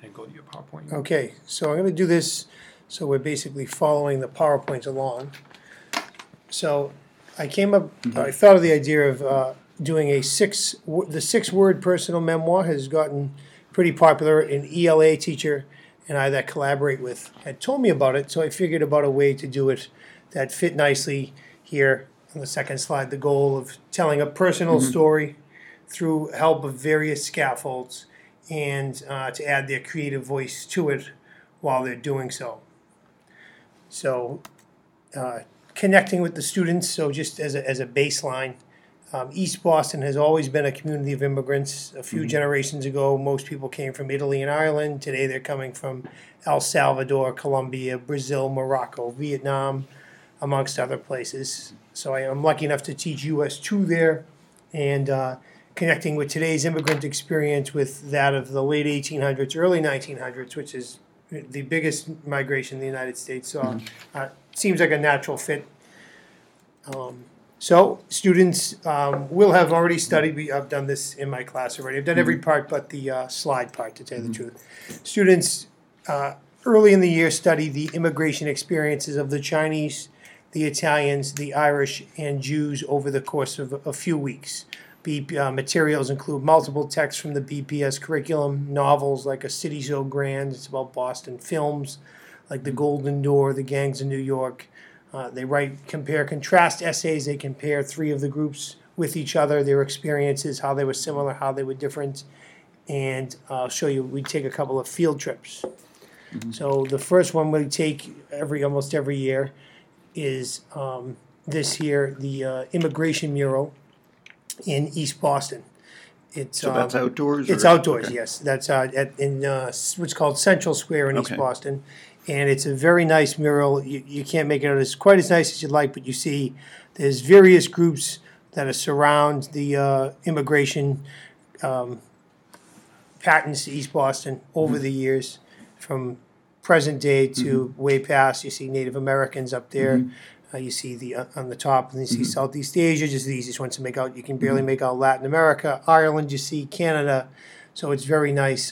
and go to your PowerPoint. Okay, so I'm going to do this, so we're basically following the PowerPoint along. So I thought of the idea of doing the 6-word personal memoir has gotten pretty popular. An ELA teacher and I that collaborate with had told me about it, so I figured about a way to do it that fit nicely here on the second slide. The goal of telling a personal story through help of various scaffolds and to add their creative voice to it while they're doing so. So connecting with the students, so just as a baseline, East Boston has always been a community of immigrants. A few generations ago, most people came from Italy and Ireland. Today they're coming from El Salvador, Colombia, Brazil, Morocco, Vietnam, amongst other places. So I'm lucky enough to teach US 2 there, and connecting with today's immigrant experience with that of the late 1800s, early 1900s, which is the biggest migration in the United States. So seems like a natural fit. So students will have already studied. I've done this in my class already. I've done every part but the slide part, to tell you the truth. Students early in the year study the immigration experiences of the Chinese, the Italians, the Irish, and Jews over the course of a few weeks. Materials include multiple texts from the BPS curriculum, novels like A City So Grand, it's about Boston, films like The Golden Door, The Gangs of New York. They write compare-contrast essays. They compare 3 of the groups with each other, their experiences, how they were similar, how they were different. And I'll show you, we take a couple of field trips. So the first one we take almost every year is this year, the immigration mural in East Boston. So that's outdoors? It's outdoors, okay. Yes. That's in what's called Central Square in East Boston. And it's a very nice mural. You can't make it out as quite as nice as you'd like, but you see there's various groups that surround the immigration patterns to East Boston over the years, from present day to way past. You see Native Americans up there. You see on the top, and you see Southeast Asia, just the easiest ones to make out. You can barely make out Latin America, Ireland. You see Canada, so it's very nice.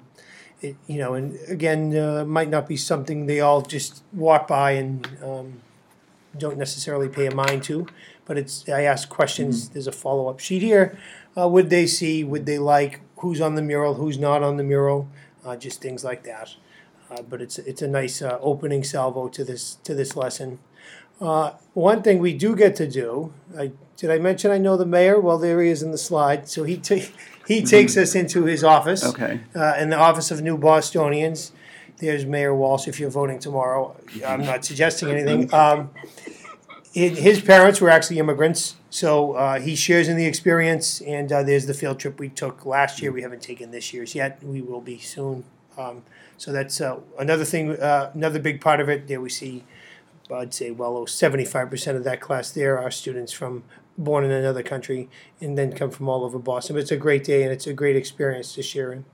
And again, might not be something they all just walk by and don't necessarily pay a mind to, but I ask questions. There's a follow-up sheet here. Would they see? Would they like? Who's on the mural? Who's not on the mural? Just things like that. But it's a nice opening salvo to this lesson. One thing we do get to do, did I mention I know the mayor? Well, there he is in the slide. So he takes us into his office, in the office of New Bostonians. There's Mayor Walsh if you're voting tomorrow. I'm not suggesting anything. His parents were actually immigrants, so he shares in the experience, and there's the field trip we took last year. We haven't taken this year's yet. We will be soon. So that's another thing, another big part of it. There we see, I'd say, 75% of that class there are students born in another country and then come from all over Boston. But it's a great day, and it's a great experience to share in.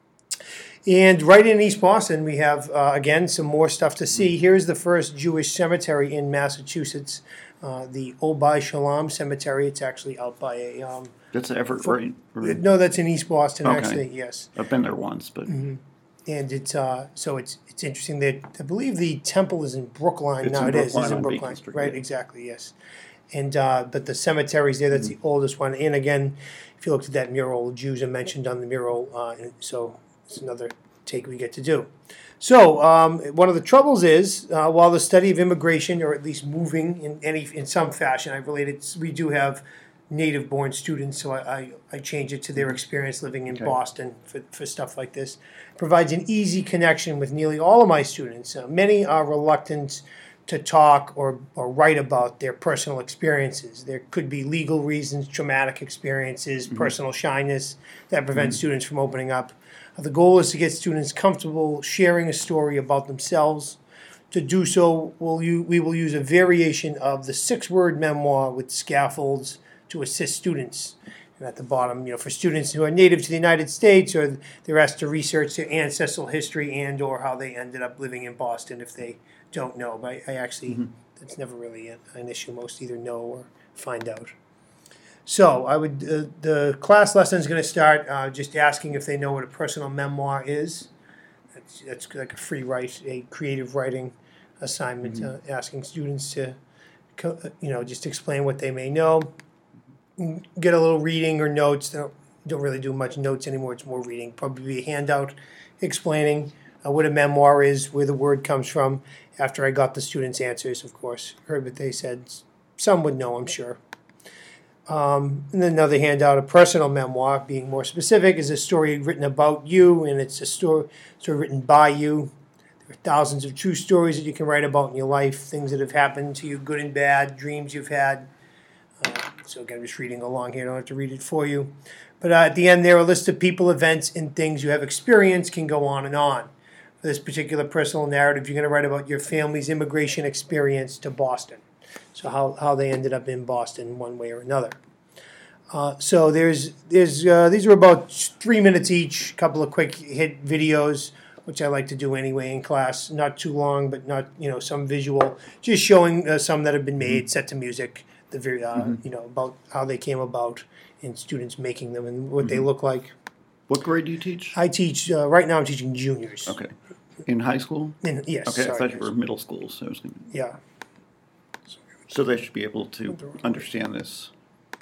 And right in East Boston, we have, again, some more stuff to see. Here's the first Jewish cemetery in Massachusetts, the Obai Shalom Cemetery. It's actually out by a... That's Everett, right? No, that's in East Boston, actually, yes. I've been there once, but... And it's so it's interesting that I believe the temple is in Brookline. It's now. In it is. Brookline It's in on Brookline, Street, right? Yeah. Exactly, yes. And but the cemetery's there. That's the oldest one. And again, if you looked at that mural, Jews are mentioned on the mural. And so it's another take we get to do. So one of the troubles is while the study of immigration, or at least moving in some fashion, we do have native-born students, so I change it to their experience living in Boston for stuff like this. Provides an easy connection with nearly all of my students. Many are reluctant to talk or write about their personal experiences. There could be legal reasons, traumatic experiences, personal shyness that prevent students from opening up. The goal is to get students comfortable sharing a story about themselves. To do so, we will use a variation of the 6-word memoir with scaffolds to assist students. And at the bottom, for students who are native to the United States, or they're asked to research their ancestral history and or how they ended up living in Boston if they don't know. But I actually, that's never really an issue. Most either know or find out. So the class lesson is going to start just asking if they know what a personal memoir is. That's like a free write, a creative writing assignment, asking students to, just explain what they may know, get a little reading or notes. They don't really do much notes anymore. It's more reading. Probably a handout explaining what a memoir is, where the word comes from. After I got the students' answers, of course, heard what they said. Some would know, I'm sure. And then another handout, a personal memoir, being more specific, is a story written about you, and it's a story written by you. There are thousands of true stories that you can write about in your life, things that have happened to you, good and bad, dreams you've had. So again, I'm just reading along here. I don't have to read it for you. But at the end there, a list of people, events, and things you have experienced can go on and on. For this particular personal narrative, you're going to write about your family's immigration experience to Boston. So how they ended up in Boston one way or another. So these are about 3 minutes each, a couple of quick hit videos, which I like to do anyway in class. Not too long, but not, some visual, just showing some that have been made, set to music, about how they came about and students making them and what they look like. What grade do you teach? I teach, right now I'm teaching juniors. Okay. In high school? Yes. Okay, sorry, I thought you were middle school. So, yeah. So they should be able to understand this.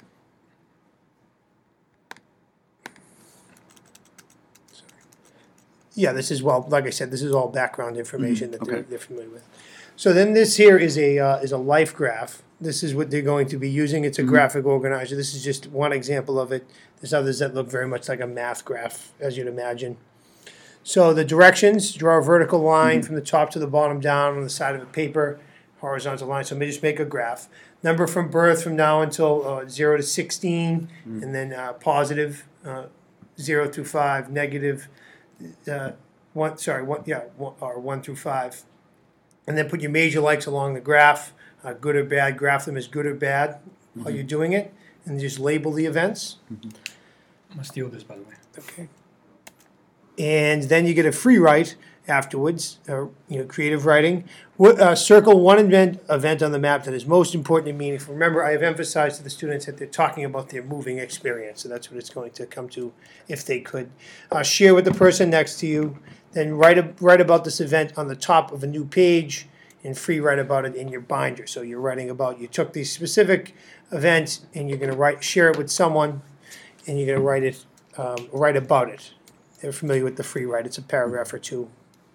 Yeah, this is, like I said, this is all background information that they're familiar with. So then this here is a life graph. This is what they're going to be using. It's a graphic organizer. This is just one example of it. There's others that look very much like a math graph, as you'd imagine. So the directions, draw a vertical line from the top to the bottom down on the side of a paper, horizontal line. So let me just make a graph. Number from birth from now until 0 to 16, and then positive 0 through 5, negative 1 through 5. And then put your major likes along the graph, good or bad, graph them as good or bad while you're doing it, and just label the events. I'm going to steal this, by the way. Okay. And then you get a free write afterwards, creative writing. Circle one event on the map that is most important and meaningful. Remember, I have emphasized to the students that they're talking about their moving experience, so that's what it's going to come to if they could. Share with the person next to you, then write about this event on the top of a new page, and free write about it in your binder. So you're writing about, you took these specific events, and you're going to share it with someone, and you're going to write about it. They're familiar with the free write. It's a paragraph or two.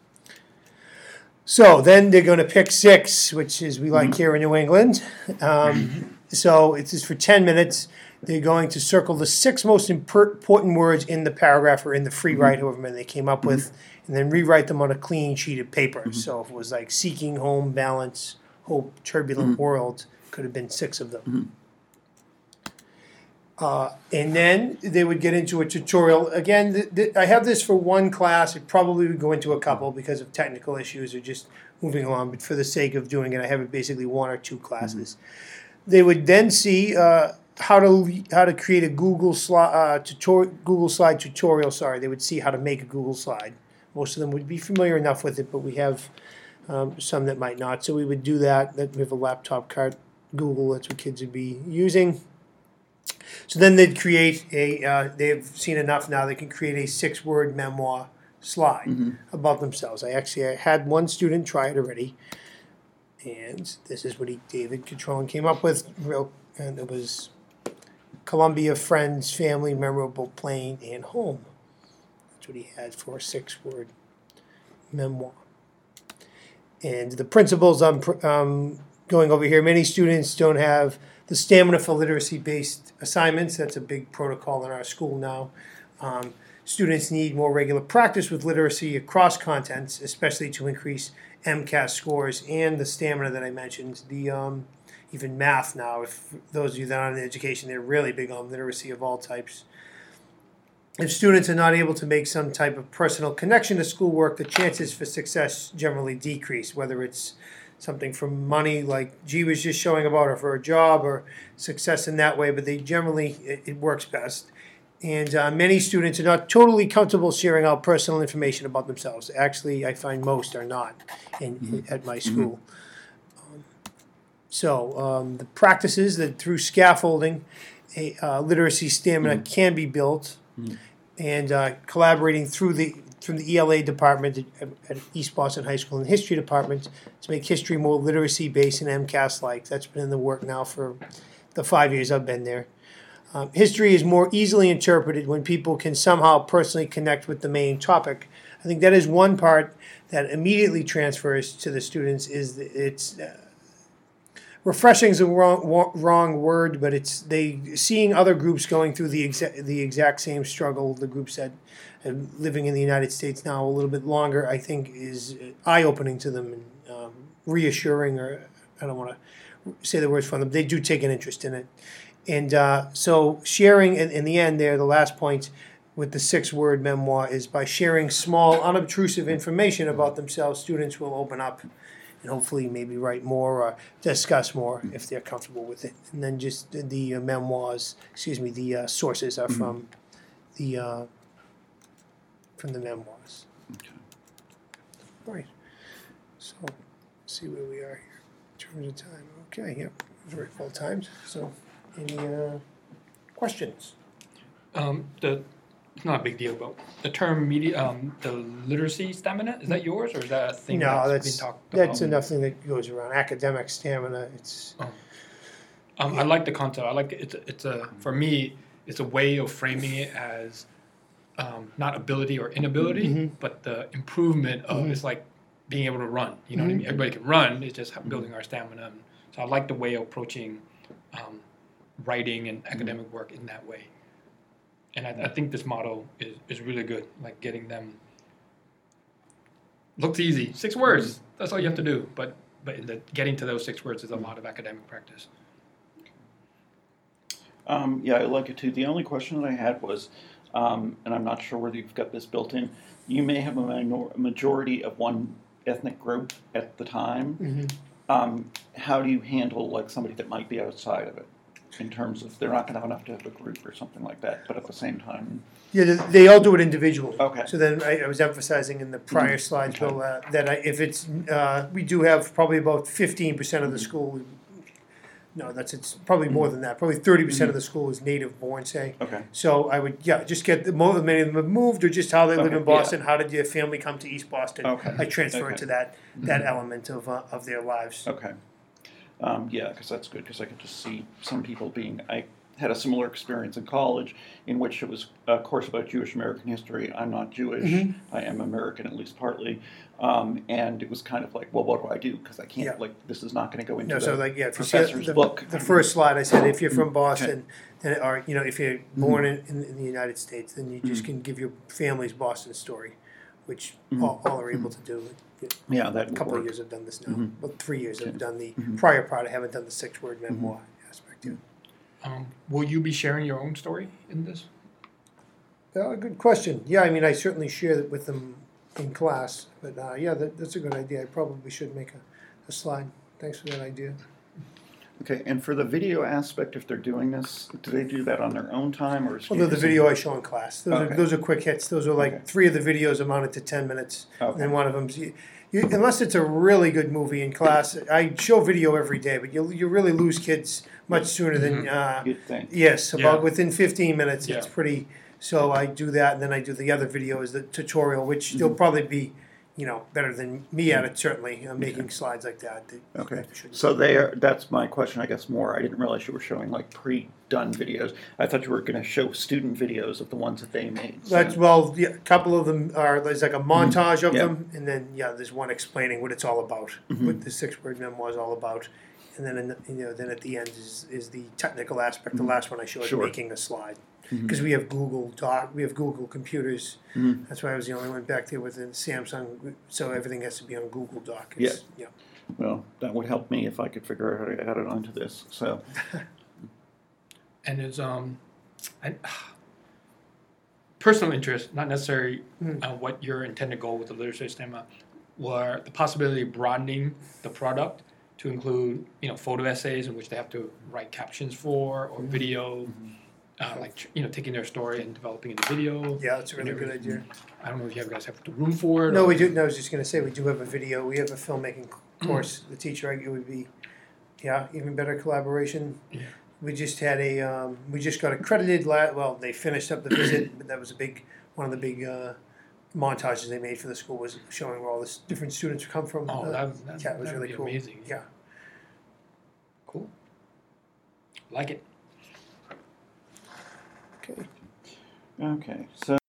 So then they're going to pick 6, which is we like here in New England. So it's just for 10 minutes. They're going to circle the 6 most important words in the paragraph or in the free write, however many they came up with, and then rewrite them on a clean sheet of paper. So if it was like seeking home, balance, hope, turbulent world, could have been 6 of them. And then they would get into a tutorial. Again, I have this for one class. It probably would go into a couple because of technical issues or just moving along. But for the sake of doing it, I have it basically 1 or 2 classes. They would then see how to create a Google slide tutorial. Sorry, they would see how to make a Google slide. Most of them would be familiar enough with it, but we have some that might not. So we would do that. We have a laptop card, Google. That's what kids would be using. So then they'd create they've seen enough now, they can create a 6-word memoir slide about themselves. I had one student try it already, and this is what David Catrone came up with. And it was Columbia, friends, family, memorable, plane, and home. That's what he had for a 6-word memoir. And the principles I'm going over here, many students don't have the stamina for literacy-based assignments. That's a big protocol in our school now. Students need more regular practice with literacy across contents, especially to increase MCAS scores and the stamina that I mentioned. Even math now, if those of you that are in education, they're really big on literacy of all types. If students are not able to make some type of personal connection to schoolwork, the chances for success generally decrease, whether it's something from money like G was just showing about, or for a job, or success in that way, but they generally, it works best. And many students are not totally comfortable sharing out personal information about themselves. Actually, I find most are not at my school. So the practices that through scaffolding, literacy stamina can be built, and collaborating through from the ELA department at East Boston High School and history department to make history more literacy-based and MCAS-like. That's been in the work now for the 5 years I've been there. History is more easily interpreted when people can somehow personally connect with the main topic. I think that is one part that immediately transfers to the students. Is it's refreshing is a wrong word, but it's they seeing other groups going through the exact same struggle. The groups that are living in the United States now a little bit longer, I think, is eye-opening to them and reassuring. Or I don't want to say the words for them. They do take an interest in it. And so sharing, in the end there, the last point with the 6-word memoir is by sharing small, unobtrusive information about themselves, students will open up and hopefully maybe write more or discuss more if they're comfortable with it. And then just the memoirs, the sources are from the memoirs. Okay. All right. So let's see where we are here in terms of time. Okay, yep, very full times. So any questions? It's not a big deal, but the term media, the literacy stamina, is that yours or is that a thing No, that's been talked about? that's enough thing that goes around. Academic stamina, it's I like the concept. I like it's a for me it's a way of framing it as not ability or inability, but the improvement of it's like being able to run. You know what I mean? Everybody can run. It's just building our stamina. So I like the way of approaching writing and academic work in that way. And I think this model is really good, like getting them, looks easy, 6 words, that's all you have to do. But in the getting to those 6 words is a lot of academic practice. Yeah, I like it too. The only question that I had was, and I'm not sure whether you've got this built in, you may have a majority of one ethnic group at the time. How do you handle like somebody that might be outside of it? In terms of they're not going to have enough to have a group or something like that, but at the same time. Yeah, they all do it individually. Okay. So then I was emphasizing in the prior slides, Okay. Bill, that if it's, we do have probably about 15% of the school, no, it's probably more than that, probably 30% of the school is native born, say. Okay. So I would, just get many of them have moved or just how they live Okay, in Boston, how did your family come to East Boston? Okay. I transfer Okay. it to that element of their lives. Okay. Yeah, because that's good, because I could just see some people being, I had a similar experience in college in which it was a course about Jewish American history. I'm not Jewish, I am American, at least partly. And it was kind of like, well, what do I do? Because I can't, Yeah. like, this is not going to go into No, so the like, if you see professor's book. the first slide, I said if you're from Boston, then, or, if you're born in the United States, then you just can give your family's Boston story, which all are able to do. Yeah, that A would couple work. of years I've done this now. About 3 years I've done the prior part. I haven't done the 6-word memoir aspect yet. Will you be sharing your own story in this? Good question. Yeah, I mean, I certainly share it with them in class, but that's a good idea. I probably should make a slide. Thanks for that idea. Okay, and for the video aspect, if they're doing this, do they do that on their own time or? Well, the video I show in class. Those are quick hits. Those are like Okay. 3 of the videos amounted to 10 minutes. Okay. And then one of them's, unless it's a really good movie in class, I show video every day, but you really lose kids much sooner than, You'd think. yes, Yeah. within 15 minutes, it's Yeah. pretty, so I do that, and then I do the other video is the tutorial, which they'll probably be, better than me at it, certainly, making slides like that. Okay, so that's my question, I guess, more. I didn't realize you were showing like pre-done videos. I thought you were going to show student videos of the ones that they made. So- A couple of them there's like a montage of Yeah. them, and then, there's one explaining what it's all about, what the 6-word memoir is all about. And then, then at the end is the technical aspect. The last one I showed, Sure. making a slide. Because we have Google computers. That's why I was the only one back there with the Samsung, so everything has to be on Google Doc. Yeah. Well, that would help me if I could figure out how to add it onto this, so. And it's personal interest, not necessarily what your intended goal with the literacy stamina, were the possibility of broadening the product to include, photo essays in which they have to write captions for, or video, taking their story and developing it in video. Yeah, that's a really good idea. I don't know if you guys have the room for it. No, or- we do. No, I was just going to say we do have a video. We have a filmmaking course. The teacher, it would be, even better collaboration. Yeah. We just had we just got accredited. They finished up the visit, but that was one of the big montages they made for the school was showing where all the different students come from. Oh, yeah, it was that'd really be cool. amazing. Yeah. Cool. Like it. Okay. Okay, so